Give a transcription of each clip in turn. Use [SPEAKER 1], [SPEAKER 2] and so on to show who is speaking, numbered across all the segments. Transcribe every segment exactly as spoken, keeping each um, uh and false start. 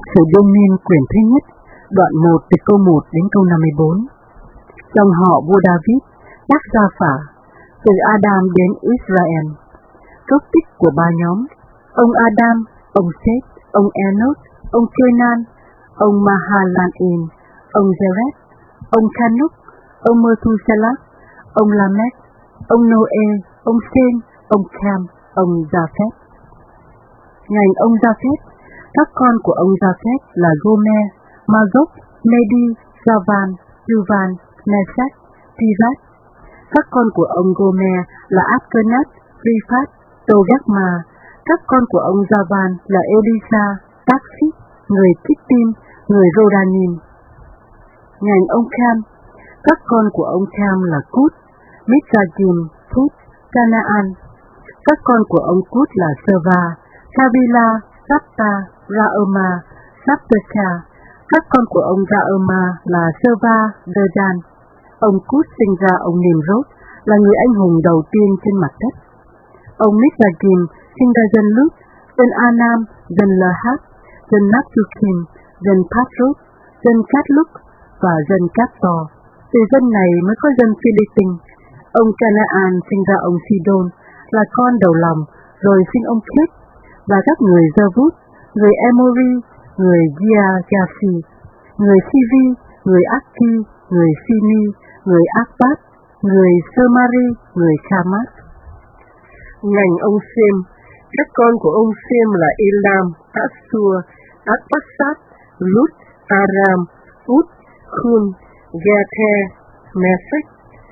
[SPEAKER 1] Sử Đương Niên quyển thứ nhất, đoạn một từ câu một đến câu năm mươi bốn. Dòng họ vua David, tác Gia Phả, từ Adam đến Israel. Cốt tích của ba nhóm: ông Adam, ông Seth, ông Enoch, ông Kenan, ông Mahalael, ông Jared, ông Canuk, ông Methuselah, ông Lamech, ông Noe, ông Sen, ông Cam, ông Japheth. Ngành ông Japheth, các con của ông Japheth là Gomer, Magog, Medi, Javan, Juvan, Mesach, Tivat. Các con của ông Gomer là Askenaz, Riphat, Togarma. Các con của ông Javan là Elisa, Taxit, người Kittim, người Rodanim. Ngành ông Cam, các con của ông Cam là Cút, Mizrayim, Phut, Canaan. Các con của ông Cút là Seva, Havila, Sapta, Raama, Sapteka. Các con của ông Raama là Seva, Dedan. Ông Cút sinh ra ông Nimrod, là người anh hùng đầu tiên trên mặt đất. Ông Mizrayim sinh ra dân Lut, dân Anam, dân Lahab, dân Naptukim, dân Patrot, dân Catluk và dân Captor. Từ dân này mới có dân Philippines. Ông Canaan sinh ra ông Sidon, là con đầu lòng, rồi sinh ông Khet và các người Jebus, người Emori, người Giagashi, người Sivi, người Aki, người Sini, người Akbat, người Somari, người Khamat.
[SPEAKER 2] Ngành ông Sem, các con của ông Sem là Elam, Assur, Arphaxad, Lut, Aram, Ut, Khun, Gathe, Mesech.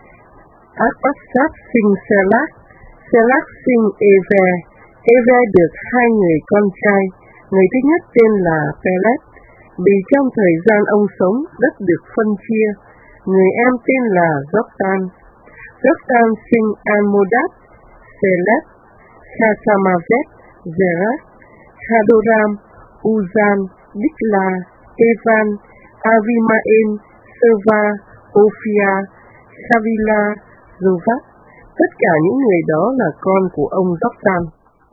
[SPEAKER 2] Arphaxad sinh Selach, Selach sinh Eve. Eve được hai người con trai, người thứ nhất tên là Pelet, vì trong thời gian ông sống đất được phân chia. Người em tên là Joktan. Joktan sinh Almodad, Selet, Chasamavet, Zerah, Hadoram, Uzan, Dikla, Evan, Avimael, Serva, Ophia, Savila, Zovat. Tất cả những người đó là con của ông Joktan.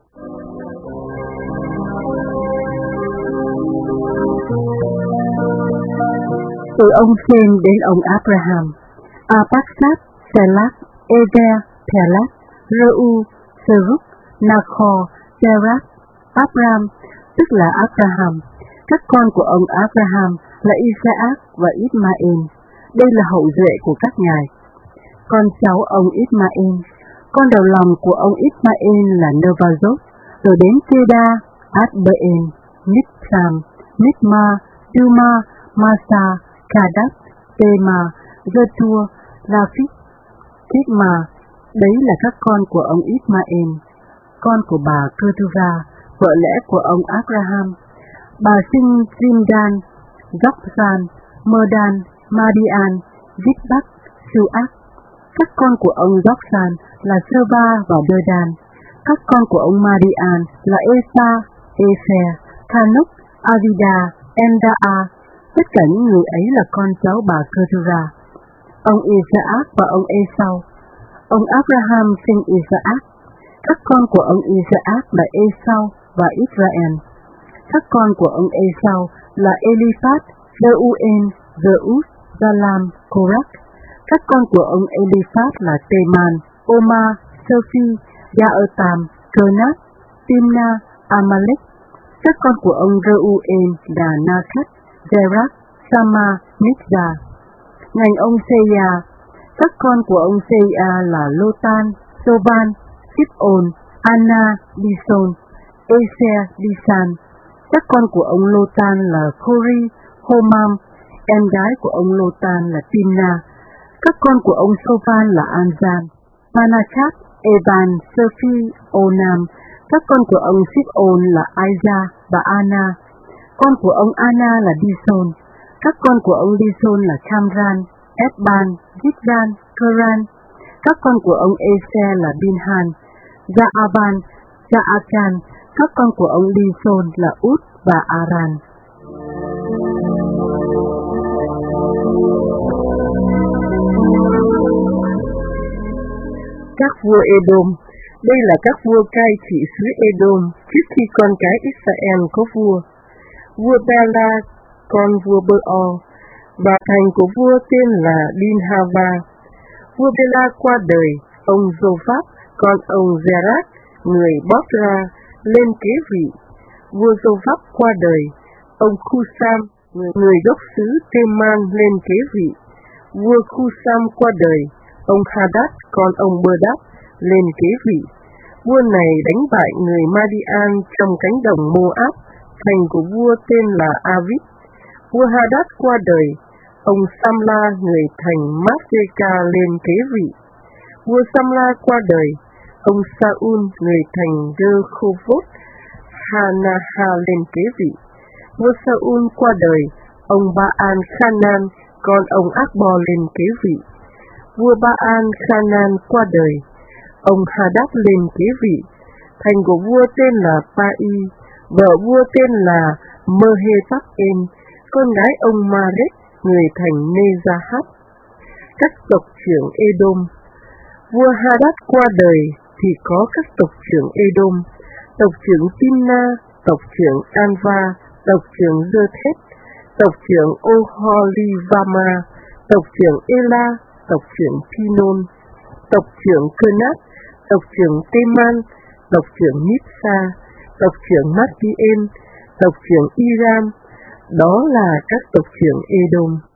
[SPEAKER 1] Từ ông Sem đến ông Abraham: Arphaxad, Selach, Eber, Pelet, Reu, Serug, Nachor, Terah, Abram, tức là Abraham. Các con của ông Abraham là Isaac và Ismael. Đây là hậu duệ của các ngài. Con cháu ông Ismael, con đầu lòng của ông Ismael là Nevazot, rồi đến Kedah, Adbeen, Mibsam, Mibma, Duma, Masa, Kadat, Tema, Getur, Rafik, Kitma. Đấy là các con của ông Ismael. Con của bà Keturah, vợ lẽ của ông Abraham. Bà sinh Zimdan, Joksan, Merdan, Madian, Zikbak, Suak. Các con của ông Joksan là Serva và Dedan. Các con của ông Madian là Esa, Efer, Kanuk, Avida, Endaa. Tất cả những người ấy là con cháu bà Keturah. Ông Isaac và ông Esau. Ông Abraham sinh Isaac. Các con của ông Isaac là Esau và Israel. Các con của ông Esau là Eliphaz, Reuel, Zeus, Jalam, Korach. Các con của ông Eliphaz là Teman, Oma, Sophi, Jaotam, Kenat, Timna, Amalek. Các con của ông Reuel là Nakhat, Zerah, Sama, Mizra. Ngành ông Seia, các con của ông Seia là Lotan, Soban, Sipon, Anna, Dison, Eser, Disan. Các con của ông Lotan là Khori, Homam. Em gái của ông Lotan là Timna. Các con của ông Soban là Anzan, Manachat, Eban, Sophi, Onam. Các con của ông Sipon là Aiza và Anna. Con của ông Anna là Dison. Các con của ông Dison là Kamran, Esban, Zikran, Keran. Các con của ông Eser là Binhan, Jaaban, Jaakan. Các con của ông Dison là Út và Aran.
[SPEAKER 2] Các vua Edom. Đây là các vua cai trị xứ Edom trước khi con cái Israel có vua. vua Bela, con vua Bơ-o, và thành của vua tên là Dinhava. Vua Bela qua đời, ông Josaphat, con ông Zerat, người Bosra, lên kế vị. Vua Josaphat qua đời, ông Khusam, người, người gốc xứ Teman, lên kế vị. Vua Khusam qua đời, ông Hadad, con ông Bơ-đát, lên kế vị. Vua này đánh bại người Madian trong cánh đồng Moab, thành của vua tên là Avit. Vua Hadad qua đời, ông Samla, người thành Masreka, lên kế vị. Vua Samla qua đời, ông Saul, người thành Rehoboth Hanaha, lên kế vị. Vua Saul qua đời, ông Ba-an Khanan, con ông Ác-bo, lên kế vị. Vua Ba-an Khanan qua đời, ông Hadad lên kế vị. Thành của vua tên là Pai, vợ vua tên là Mehetap-en, con gái ông Maret, người thành Nezahat. Các tộc trưởng Edom. Vua Hadad qua đời thì có các tộc trưởng Edom, tộc trưởng Timna, tộc trưởng Anva, tộc trưởng Dơ-thét, tộc trưởng Oholivama, tộc trưởng Ela, tộc trưởng Pinon, tộc trưởng Kenat, tộc trưởng Teman, tộc trưởng Nipsa, tộc trưởng Matien, tộc trưởng Iram. Đó là các tộc trưởng Edom.